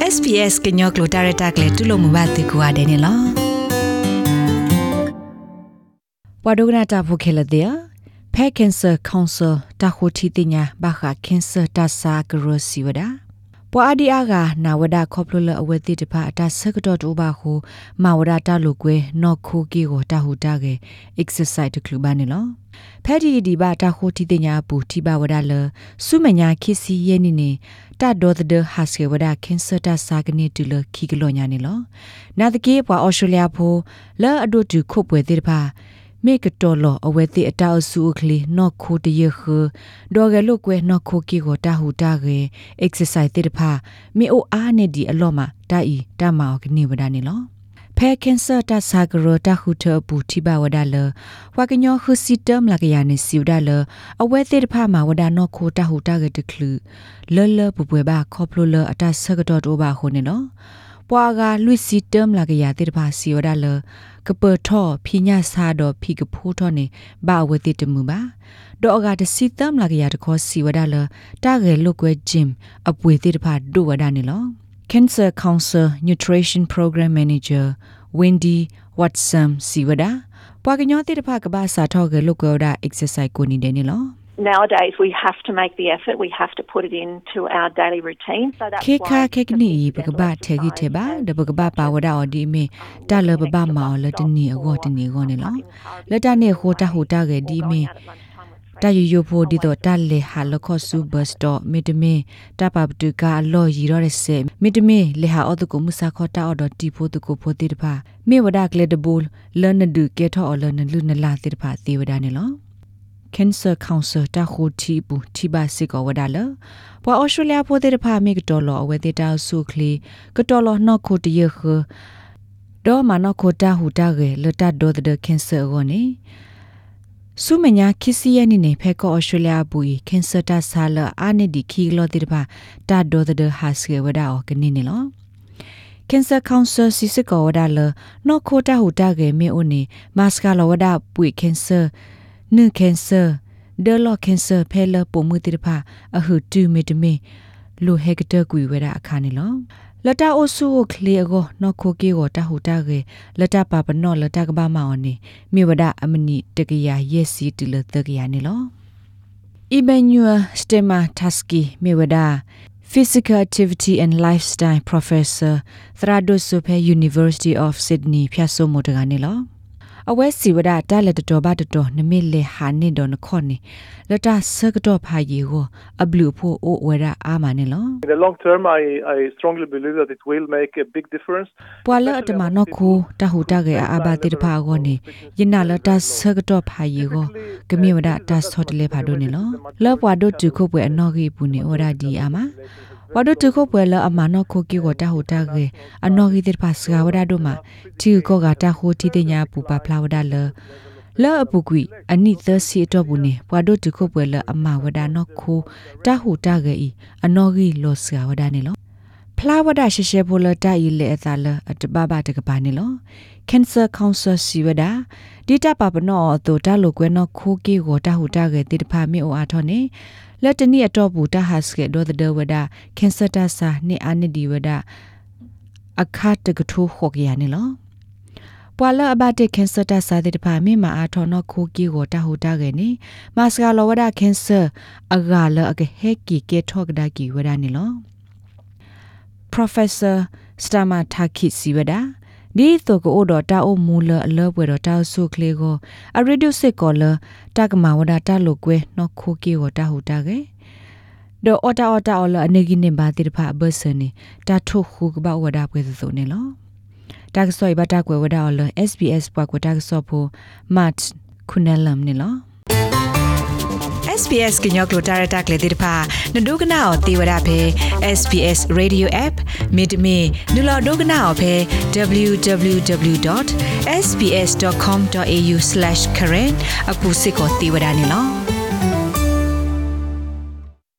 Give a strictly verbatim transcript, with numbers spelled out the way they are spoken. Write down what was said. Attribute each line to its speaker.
Speaker 1: S B S ကညောကလိုတာရတာကလေးတူလို့မပါတူကွာတယ်နော်ပဝဒကနာတာဖိုခဲလတဲ့ဖဲကင်ဆာကောင်ဆယ်တာခိုတီတင်ညာဘာခကင်ဆာတာစာဂရစီဝဒါပဝဒီအာကနာဝဒါခေါပလလအဝဲတိတဖာအတာဆကတော့တိုဘာခုမဝဒါတာလိုကွဲနော်ခိုကီကိုတာဟူတာကဲ exercise တကလူပါနေလောဖဲဒီဒီဘာတာခိုတီတင်ညာပူတီဘာဝဒါလစုမညာခိစီယနေနေတာဒေါ်ဒဟာစကေဝဒါကင်ဆာတာစာကနေတူလခီကလောညာနေလောနာတကေပွာအော်စတြေးလျဖိုလဲအဒိုတူခုပ်ပွဲတိတဖာမေကတော်လောအဝဲတိအတောက်စုခလီနော်ခိုတရခဒေါ်ကလုကွဲနော်ခိုကီကိုတာဟူတာကေ exercise တိတဖာမေအိုအားနေဒီအလောမှာတာဤတာမောကနေဝဒါနေလောဖဲကင်ဆာတာစာဂရတာခုထပူတိဘဝဒါလဝကညောခစီတမ်လကရနေစီဝဒါလအဝဲတိတဖာမှာဝဒါနော်ခိုတာဟူတာကေတခလူလောလောပပွေဘာခေါပလိုလအတာဆကတော့တိုဘာခုနေလောပွာကလူစီတမ်လကရတိတဖာစီဝဒါလကပထောဖိညာစာတော့ဖိကဖိုးထောနေဘာဝတိတမှုပါဒေါ်ကတစီတမ်လကရတခေါ်စီဝဒါလတာဂေလုကွဲဂျင်အပွေတိတဖာဒုဝဒါနေလော Cancer Council Nutrition Program Manager Wendy Watson Siwada ပွာကညောတိတဖာကဘာစာထောဂေလုကွဲဒါ exercise ကိုနေတယ်နေလော
Speaker 2: Nowadays we have to make the effort, we have to put it into our daily routine. So that's why
Speaker 1: Keka kekni bagaba thegi theba de bagaba pawada odi me ta le baba ma le tni ago tni go ne lo le ta ne ho ta ho ta ge di me ta yu yu pho di to ta le ha lo kho su bus stop me de me ta pa tu ka lo yi ro de se me de me le ha o to ko musa kho ta o do ti pho to ko pho ti de pha me wada kle de bol le na du ke tho o le na lu na la ti de pha ti wada ne lo Cancer Council တာခိုတီပူတီဘာစစ်ကောဝဒါလပွာအော်စတြေးလျပိုတဲ့ဖာမေကတော်လောအဝဲတဲ့တာဆုခလီကတော်လောနော်ခိုတရခဒေါ်မနော်ခိုတာဟူတာကေလတဒေါ်တဲ့ကင်ဆာကိုနေစုမညာခီစီယနီနေဖဲကောအော်စတြေးလျပူကင်ဆာတာဆာလအာနေဒီခီလောတဲ့ဖာတာဒေါ်တဲ့ဟာစကေဝဒါအောကနေနေလော Cancer Council စီစစ်ကောဝဒါလနော်ခိုတာဟူတာကေမေအိုနေမတ်စကာလောဝဒါပူကင်ဆာNu cancer, the law cancer, pella, pomutipa, a who do me to me, lo hector gui weda a canilo. Lata also clear go, no cookie or tahutage, lata papa no latagaba maoni, me weda amani, tegia, yes, see till the gianilo. Ibenua stemma taski, me weda. Physical Activity and Lifestyle Professor, Thrado Super University of Sydney, Piasso Motaganilo. အဝဲစီဝဒတာလက်တော်ဘာတော်နမေလေဟာနေတော်နခေါနေလတာဆကတော့ဖာရီကိုအဘလူဖို့အိုဝရအာမနေလော
Speaker 3: In the long term I I strongly believe that it will make a big difference
Speaker 1: ပွာလအတမနခိုတဟူတကေအာဘာတိတဖာကိုနေယနာလတာဆကတော့ဖာရီကိုကမေဝဒတာဆော့တလေဖာဒိုနေလောလောပွာဒိုတူခုပွဲအနော်ကြီးပူနေဩရာဒီအာမဝါဒတုခုပွဲလအမနောခိုကီကိုတာဟူတာကေအနော်ဂီတိဖာစကဝဒါဒိုမာတီကိုကတာဟူတီတညာပူပါဖလာဝဒါလလောအပူကွီအနိသစီတော့ဘူးနေဝါဒတုခုပွဲလအမဝဒါနောခိုတာဟူတာကေဤအနော်ဂီလောစကဝဒါနေလောဖလာဝဒါရှေရှေဖိုလတာဤလေအသာလအတဘာဘာတကပါနေလော Cancer Council စီဝဒါဒီတာပပနောတိုတာလိုကွဲနောခိုကီကိုတာဟူတာကေတိတဖာမေအိုအားထောနေလက်တနီအတော့ဘူးတာဟာစကေဒေါ်ဒဝဒကင်ဆာတာစာနေအာနေဒီဝဒအခါတကထိုးခေါ်ကြရနေလောပွာလအဘတဲ့ကင်ဆာတာစာတဲ့တပါမိမအားထောနခိုကီကိုတာဟူတာကနေမစကလောဝဒကင်ဆာအဂါလအကဟက်ကီကေထောကဒါကီဝဒနေလော Professor Stama Takit Siwadaဒီတော့ကိုတော့တာအိုမူလအလောပွဲတော့တာဆုကလေးကိုအရီဒုစစ်ကောလတာကမဝဒတာလိုကွဲနော်ခိုကီကိုတာဟူတာကေဒေါ်အော်တာအော်တာအော်လအနေကြီးနေပါတိတဖာဘဆန်နေတာထုခုကဘဝဒပွဲစုံနေလောတာကဆောဘတာကွယ်ဝဒအော်လ S B S ပွားကွတာကဆောဖို့မတ်ခုနလမ်နေလော S B S ကညောကလိုတာရတာကလေးတိတဖာနဒုကနာအောတေဝဒဖေ S B S Radio App မြေတမီနူလာဒုကနာအောဖေ w w w dot s b s dot com dot a u slash current အခုစစ်ကိုတေဝဒနေလော